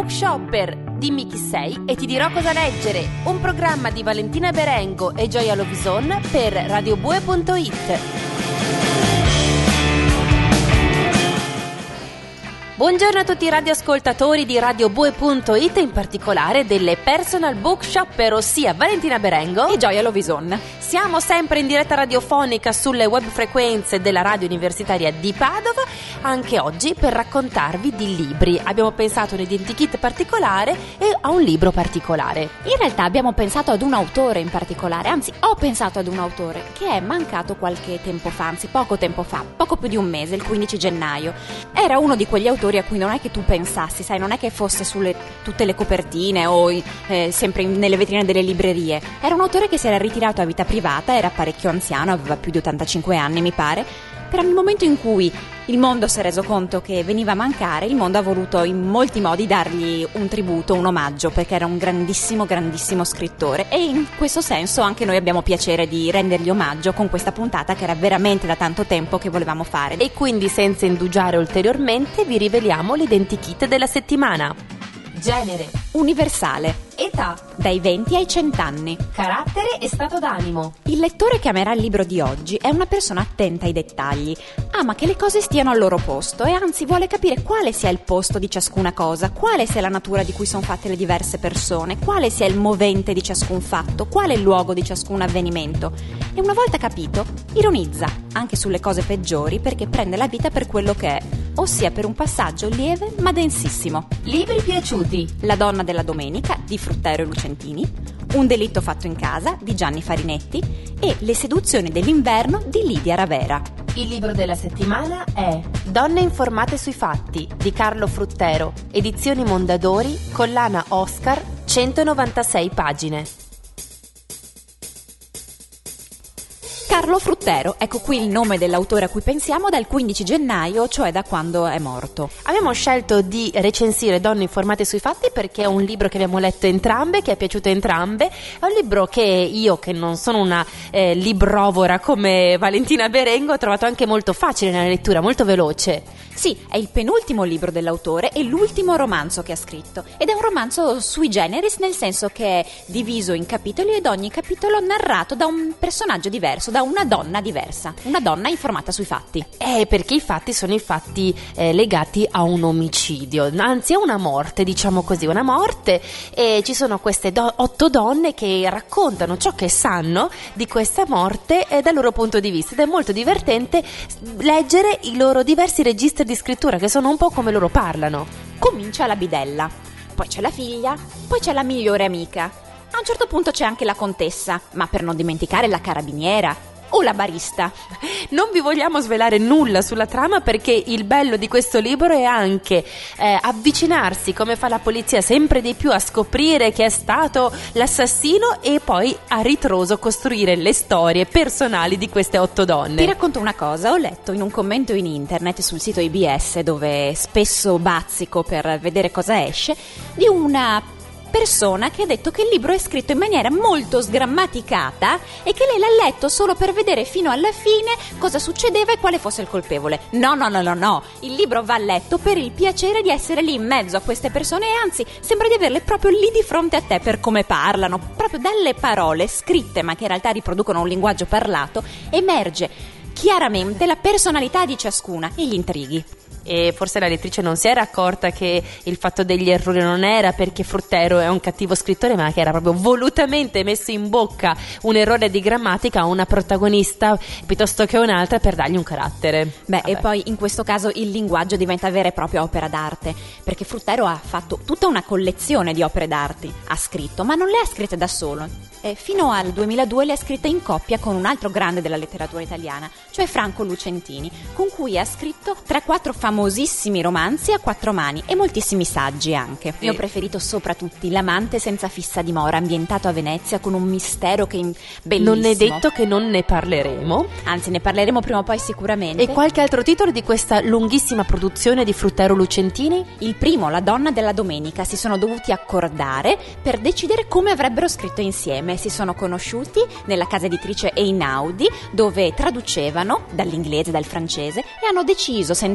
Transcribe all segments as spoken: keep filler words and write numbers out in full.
Bookshopper. Dimmi chi sei e ti dirò cosa leggere. Un programma di Valentina Berengo e Gioia Lovison per radiobue punto it. Buongiorno a tutti i radioascoltatori di radiobue punto it, in particolare delle Personal Bookshopper, ossia Valentina Berengo e Gioia Lovison. Siamo sempre in diretta radiofonica sulle web frequenze della Radio Universitaria di Padova, anche oggi per raccontarvi di libri. Abbiamo pensato a un identikit particolare e a un libro particolare. In realtà abbiamo pensato ad un autore in particolare, anzi ho pensato ad un autore che è mancato qualche tempo fa, anzi poco tempo fa, poco più di un mese, il quindici gennaio. Era uno di quegli autori a cui non è che tu pensassi, sai, non è che fosse sulle tutte le copertine o eh, sempre in, nelle vetrine delle librerie. Era un autore che si era ritirato a vita privata, era parecchio anziano, aveva più di ottantacinque anni mi pare, però nel momento in cui il mondo si è reso conto che veniva a mancare, il mondo ha voluto in molti modi dargli un tributo, un omaggio, perché era un grandissimo, grandissimo scrittore, e in questo senso anche noi abbiamo piacere di rendergli omaggio con questa puntata che era veramente da tanto tempo che volevamo fare. E quindi, senza indugiare ulteriormente, vi riveliamo l'identikit della settimana. Genere: universale. Età: dai venti ai cento anni. Carattere e stato d'animo: il lettore che amerà il libro di oggi è una persona attenta ai dettagli, ama che le cose stiano al loro posto e anzi vuole capire quale sia il posto di ciascuna cosa, quale sia la natura di cui sono fatte le diverse persone, quale sia il movente di ciascun fatto, quale il luogo di ciascun avvenimento. E una volta capito, ironizza anche sulle cose peggiori, perché prende la vita per quello che è, ossia per un passaggio lieve ma densissimo. Libri piaciuti: La donna della domenica di Fruttero e Lucentini, Un delitto fatto in casa di Gianni Farinetti e Le seduzioni dell'inverno di Lidia Ravera. Il libro della settimana è Donne informate sui fatti di Carlo Fruttero, edizioni Mondadori, collana Oscar, centonovantasei pagine. Carlo Fruttero, ecco qui il nome dell'autore a cui pensiamo, dal quindici gennaio, cioè da quando è morto. Abbiamo scelto di recensire Donne informate sui fatti perché è un libro che abbiamo letto entrambe, che è piaciuto a entrambe. È un libro che io, che non sono una eh, librovora come Valentina Berengo, ho trovato anche molto facile nella lettura, molto veloce. Sì, è il penultimo libro dell'autore e l'ultimo romanzo che ha scritto, ed è un romanzo sui generis, nel senso che è diviso in capitoli ed ogni capitolo narrato da un personaggio diverso, da una donna diversa, una donna informata sui fatti. Eh, perché i fatti sono i fatti eh, legati a un omicidio, anzi a una morte, diciamo così, una morte, e ci sono queste do- otto donne che raccontano ciò che sanno di questa morte eh, dal loro punto di vista, ed è molto divertente leggere i loro diversi registri di scrittura, che sono un po' come loro parlano. Comincia la bidella, poi c'è la figlia, poi c'è la migliore amica, a un certo punto c'è anche la contessa, ma per non dimenticare la carabiniera o la barista. Non vi vogliamo svelare nulla sulla trama, perché il bello di questo libro è anche eh, avvicinarsi, come fa la polizia, sempre di più a scoprire chi è stato l'assassino, e poi a ritroso costruire le storie personali di queste otto donne. Ti racconto una cosa: ho letto in un commento in internet sul sito I B S, dove spesso bazzico per vedere cosa esce, di una persona che ha detto che il libro è scritto in maniera molto sgrammaticata e che lei l'ha letto solo per vedere fino alla fine cosa succedeva e quale fosse il colpevole. No, no, no, no, no. Il libro va letto per il piacere di essere lì in mezzo a queste persone, e anzi sembra di averle proprio lì di fronte a te, per come parlano, proprio dalle parole scritte ma che in realtà riproducono un linguaggio parlato, emerge chiaramente la personalità di ciascuna e gli intrighi. E forse la lettrice non si era accorta che il fatto degli errori non era perché Fruttero è un cattivo scrittore, ma che era proprio volutamente messo in bocca un errore di grammatica a una protagonista piuttosto che un'altra, per dargli un carattere. Beh, Vabbè. E poi in questo caso il linguaggio diventa vera e propria opera d'arte, perché Fruttero ha fatto tutta una collezione di opere d'arte, ha scritto, ma non le ha scritte da solo. E fino al duemiladue le ha scritte in coppia con un altro grande della letteratura italiana, cioè Franco Lucentini, con cui ha scritto tre quattro famosissimi romanzi a quattro mani e moltissimi saggi anche. Io ho preferito sopra tutti L'amante senza fissa dimora, ambientato a Venezia con un mistero che è bellissimo. Non è detto che non ne parleremo, anzi ne parleremo prima o poi sicuramente. E qualche altro titolo di questa lunghissima produzione di Fruttero Lucentini? Il primo, La donna della domenica, si sono dovuti accordare per decidere come avrebbero scritto insieme. Si sono conosciuti nella casa editrice Einaudi, dove traducevano dall'inglese, dal francese, e hanno deciso, sentendosi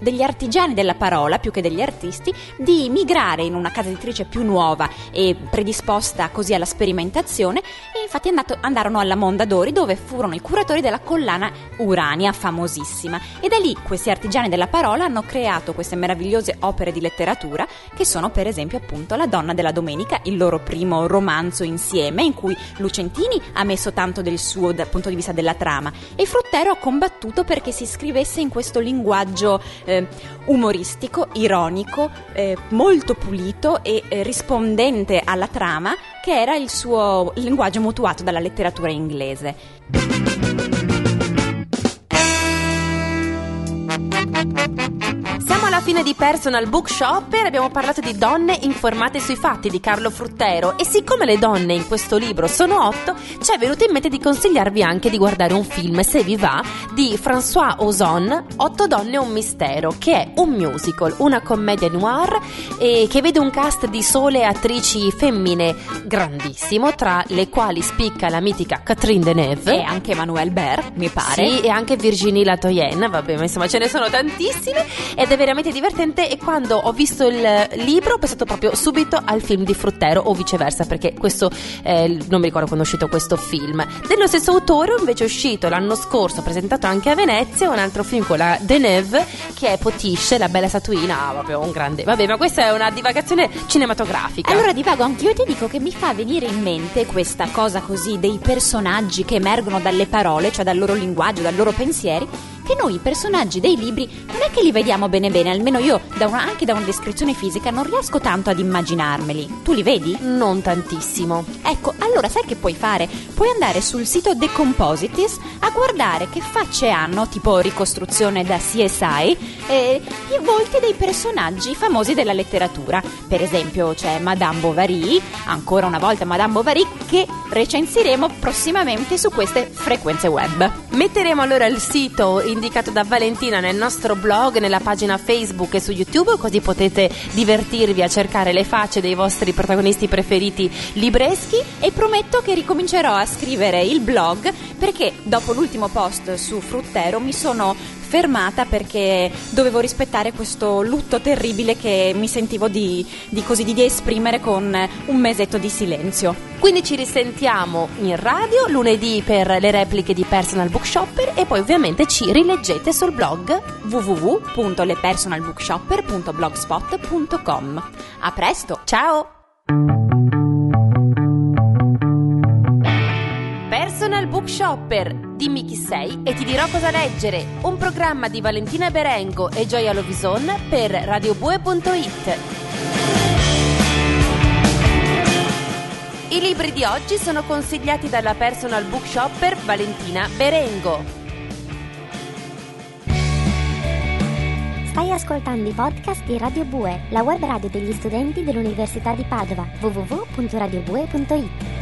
degli artigiani della parola, più che degli artisti, di migrare in una casa editrice più nuova e predisposta così alla sperimentazione, e infatti andato, andarono alla Mondadori, dove furono i curatori della collana Urania, famosissima, e da lì questi artigiani della parola hanno creato queste meravigliose opere di letteratura che sono per esempio appunto La donna della domenica, il loro primo romanzo insieme, in cui Lucentini ha messo tanto del suo dal punto di vista della trama, e Fruttero ha combattuto perché si scrivesse in questo linguaggio eh, umoristico, ironico, eh, molto pulito e eh, rispondente alla trama, che era il suo linguaggio mutuato dalla letteratura inglese. Siamo alla fine di Personal Book Shopper, abbiamo parlato di donne informate sui fatti di Carlo Fruttero, e siccome le donne in questo libro sono otto, ci è venuto in mente di consigliarvi anche di guardare un film, se vi va, di François Ozon, Otto donne e un mistero, che è un musical, una commedia noir e che vede un cast di sole attrici femmine grandissimo, tra le quali spicca la mitica Catherine Deneuve e anche Emmanuelle Bert, mi pare. Sì, e anche Virginie Latoyen, vabbè, ma insomma ce ne sono tantissime, ed è veramente divertente. E quando ho visto il libro ho pensato proprio subito al film di Fruttero, o viceversa, perché questo eh, non mi ricordo quando è uscito questo film. Dello stesso autore invece è uscito l'anno scorso, presentato anche a Venezia, un altro film con la Deneuve, che è Potiche, la bella statuina. Ah, proprio un grande, vabbè, ma questa è una divagazione cinematografica. Allora divago anch'io e ti dico che mi fa venire in mente questa cosa così dei personaggi che emergono dalle parole, cioè dal loro linguaggio, dai loro pensieri, che noi i personaggi dei libri non è che li vediamo bene bene, almeno io da una, anche da una descrizione fisica non riesco tanto ad immaginarmeli. Tu li vedi? Non tantissimo. Ecco, allora sai che puoi fare? Puoi andare sul sito The Composites a guardare che facce hanno, tipo ricostruzione da C S I, eh, i volti dei personaggi famosi della letteratura. Per esempio c'è Madame Bovary, ancora una volta Madame Bovary, che recensiremo prossimamente su queste frequenze web. Metteremo allora il sito indicato da Valentina nel nostro blog, nella pagina Facebook e su YouTube, così potete divertirvi a cercare le facce dei vostri protagonisti preferiti libreschi. E prometto che ricomincerò a scrivere il blog, perché dopo l'ultimo post su Fruttero mi sono fermata perché dovevo rispettare questo lutto terribile che mi sentivo di, di così di esprimere con un mesetto di silenzio. Quindi ci risentiamo in radio lunedì per le repliche di Personal Book Shopper, e poi ovviamente ci rileggete sul blog w w w punto le personal book shopper punto blogspot punto com. A presto, ciao! Personal Book Shopper, dimmi chi sei e ti dirò cosa leggere, un programma di Valentina Berengo e Gioia Lovison per radiobue punto it. I libri di oggi sono consigliati dalla Personal Book Shopper Valentina Berengo. Stai ascoltando i podcast di Radio Bue, la web radio degli studenti dell'Università di Padova, w w w punto radiobue punto it.